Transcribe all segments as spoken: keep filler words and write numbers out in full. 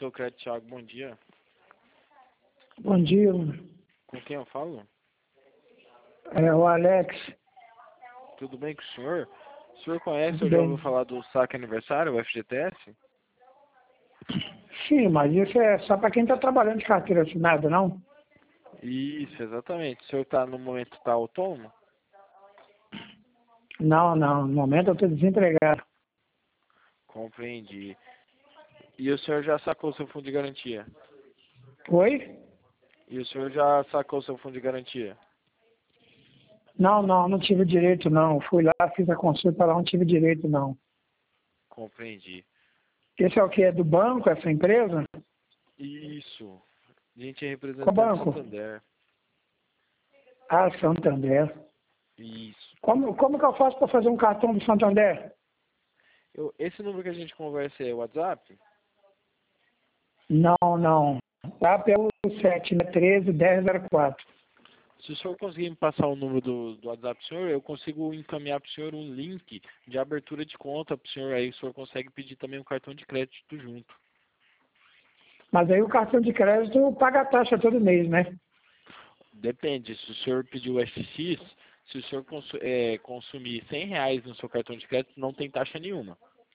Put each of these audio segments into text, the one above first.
Sou Crédito Thiago, bom dia. Bom dia, Com quem eu falo? é o Alex. Tudo bem com o senhor? O senhor conhece Tudo ou já bem? ouviu falar do saque aniversário, o F G T S? Sim, mas isso é só para quem está trabalhando de carteira assinada, não? Isso, exatamente. O senhor está no momento tá autônomo? Não, não. No momento eu estou desempregado. Compreendi. E o senhor já sacou seu fundo de garantia? Oi? E o senhor já sacou seu fundo de garantia? Não, não, não tive direito, não. Fui lá, fiz a consulta lá, não tive direito, não. Compreendi. Esse é o que? É do banco, essa empresa? Isso. A gente é Qual representante do banco? Santander. Ah, Santander. Isso. Como, como que eu faço para fazer um cartão do Santander? Eu, esse número que a gente conversa é o WhatsApp? Não, não. Tá pelo sete, né? treze, dez, zero quatro. Se o senhor conseguir me passar o número do, do WhatsApp do senhor, eu consigo encaminhar para o senhor um link de abertura de conta para o senhor. Aí o senhor consegue pedir também um cartão de crédito junto. Mas aí o cartão de crédito paga a taxa todo mês, né? Depende, se o senhor pedir o F X, se o senhor consu é, consumir cem reais no seu cartão de crédito, não tem taxa nenhuma.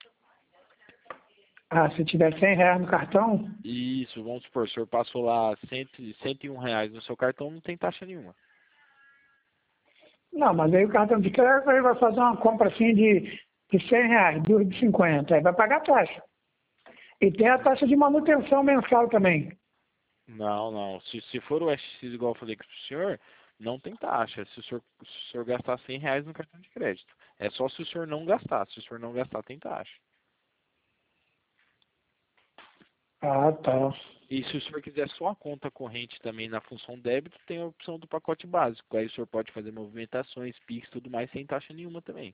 Ah, se tiver cem reais no cartão? Isso, vamos supor, o senhor passou lá cem, cento e um reais no seu cartão, não tem taxa nenhuma. Não, mas aí o cartão de crédito ele vai fazer uma compra assim de, de cem reais, duas de cinquenta, aí vai pagar a taxa. E tem a taxa de manutenção mensal também. Não, não. Se, se for o F X igual eu falei com o senhor, não tem taxa. Se o senhor, se o senhor gastar cem reais no cartão de crédito. É só se o senhor não gastar. Se o senhor não gastar, tem taxa. Ah, tá. E se o senhor quiser só a conta corrente também na função débito, tem a opção do pacote básico. Aí o senhor pode fazer movimentações, Pix, tudo mais, sem taxa nenhuma também.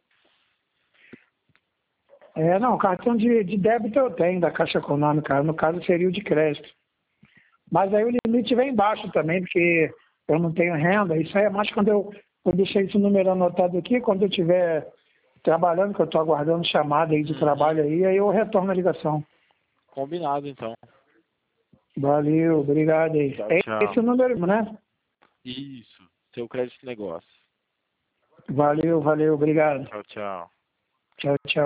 É, não, cartão de, de débito eu tenho da Caixa Econômica, no caso seria o de crédito. Mas aí o limite vem baixo também, porque eu não tenho renda, isso aí é mais quando eu, eu deixei esse número anotado aqui, quando eu estiver trabalhando, que eu estou aguardando chamada aí de Uhum. trabalho aí, aí eu retorno a ligação. Combinado, então. Valeu, obrigado aí. Tchau, É esse o tchau. número, né? Isso. Seu crédito negócio. Valeu, valeu, obrigado. Tchau, tchau. Tchau, tchau.